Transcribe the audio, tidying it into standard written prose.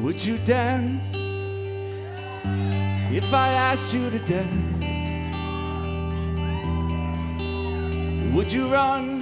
Would you dance if I asked you to dance? Would you run